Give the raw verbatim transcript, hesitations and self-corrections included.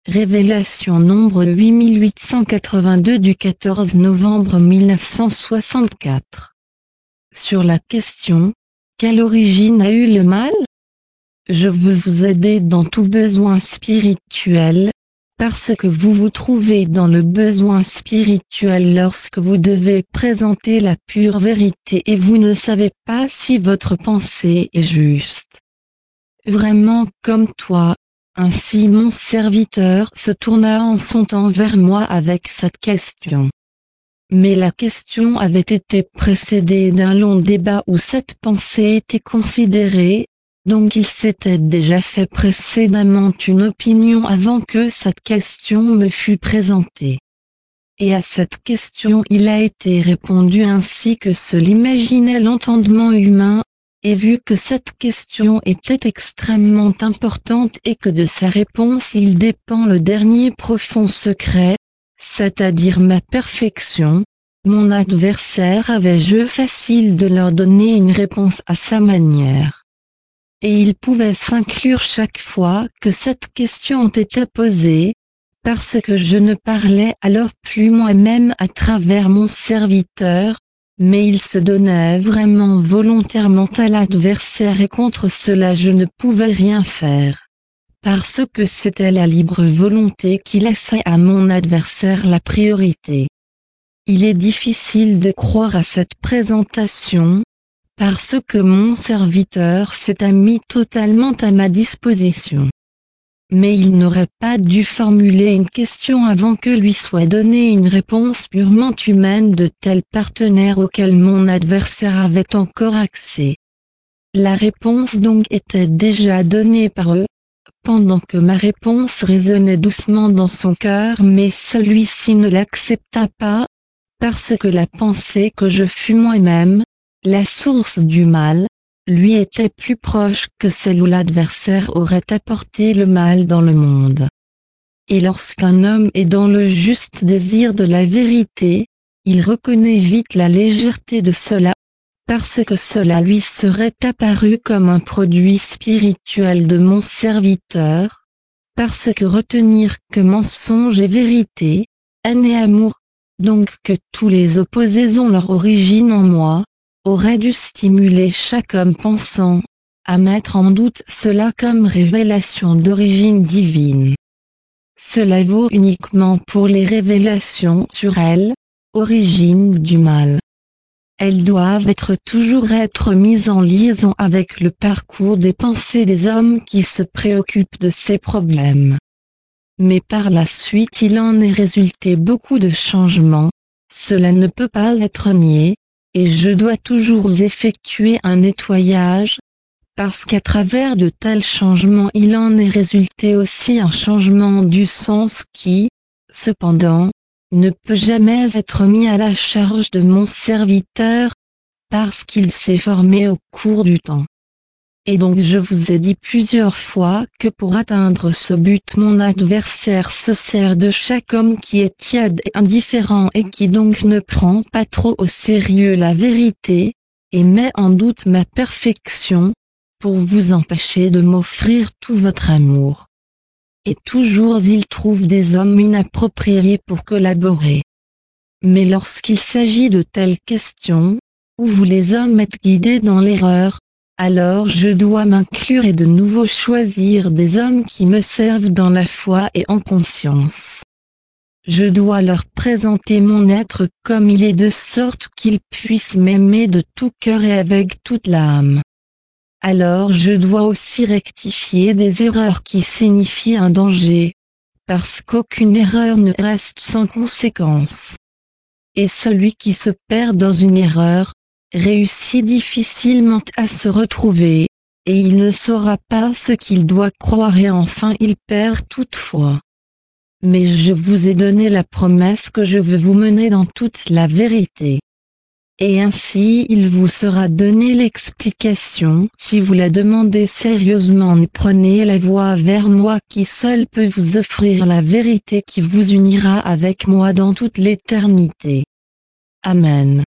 Révélation nombre huit mille huit cent quatre-vingt-deux du quatorze novembre mille neuf cent soixante-quatre. Sur la question « Quelle origine a eu le mal ?» Je veux vous aider dans tout besoin spirituel, parce que vous vous trouvez dans le besoin spirituel lorsque vous devez présenter la pure vérité et vous ne savez pas si votre pensée est juste. Vraiment comme toi. Ainsi mon serviteur se tourna en son temps vers moi avec cette question. Mais la question avait été précédée d'un long débat où cette pensée était considérée, donc il s'était déjà fait précédemment une opinion avant que cette question me fût présentée. Et à cette question il a été répondu ainsi que se l'imaginait l'entendement humain, et vu que cette question était extrêmement importante et que de sa réponse il dépend le dernier profond secret, c'est-à-dire ma perfection, mon adversaire avait jeu facile de leur donner une réponse à sa manière. Et il pouvait s'inclure chaque fois que cette question était posée, parce que je ne parlais alors plus moi-même à travers mon serviteur, mais il se donnait vraiment volontairement à l'adversaire et contre cela je ne pouvais rien faire. Parce que c'était la libre volonté qui laissait à mon adversaire la priorité. Il est difficile de croire à cette présentation, parce que mon serviteur s'est mis totalement à ma disposition. Mais il n'aurait pas dû formuler une question avant que lui soit donnée une réponse purement humaine de tel partenaire auquel mon adversaire avait encore accès. La réponse donc était déjà donnée par eux, pendant que ma réponse résonnait doucement dans son cœur mais celui-ci ne l'accepta pas, parce que la pensée que je fus moi-même, la source du mal, lui était plus proche que celle où l'adversaire aurait apporté le mal dans le monde. Et lorsqu'un homme est dans le juste désir de la vérité, il reconnaît vite la légèreté de cela, parce que cela lui serait apparu comme un produit spirituel de mon serviteur, parce que retenir que mensonge et vérité, haine et amour, donc que tous les opposés ont leur origine en moi, aurait dû stimuler chaque homme pensant, à mettre en doute cela comme révélation d'origine divine. Cela vaut uniquement pour les révélations sur elles, origine du mal. Elles doivent être toujours être mises en liaison avec le parcours des pensées des hommes qui se préoccupent de ces problèmes. Mais par la suite il en est résulté beaucoup de changements, cela ne peut pas être nié, et je dois toujours effectuer un nettoyage, parce qu'à travers de tels changements il en est résulté aussi un changement du sens qui, cependant, ne peut jamais être mis à la charge de mon serviteur, parce qu'il s'est formé au cours du temps. Et donc je vous ai dit plusieurs fois que pour atteindre ce but mon adversaire se sert de chaque homme qui est tiède et indifférent et qui donc ne prend pas trop au sérieux la vérité, et met en doute ma perfection, pour vous empêcher de m'offrir tout votre amour. Et toujours il trouve des hommes inappropriés pour collaborer. Mais lorsqu'il s'agit de telles questions, où vous les hommes êtes guidés dans l'erreur, alors je dois m'inclure et de nouveau choisir des hommes qui me servent dans la foi et en conscience. Je dois leur présenter mon être comme il est de sorte qu'ils puissent m'aimer de tout cœur et avec toute l'âme. Alors je dois aussi rectifier des erreurs qui signifient un danger, parce qu'aucune erreur ne reste sans conséquence. Et celui qui se perd dans une erreur, réussit difficilement à se retrouver, et il ne saura pas ce qu'il doit croire et enfin il perd toutefois. Mais je vous ai donné la promesse que je veux vous mener dans toute la vérité. Et ainsi il vous sera donné l'explication si vous la demandez sérieusement et prenez la voie vers moi qui seul peut vous offrir la vérité qui vous unira avec moi dans toute l'éternité. Amen.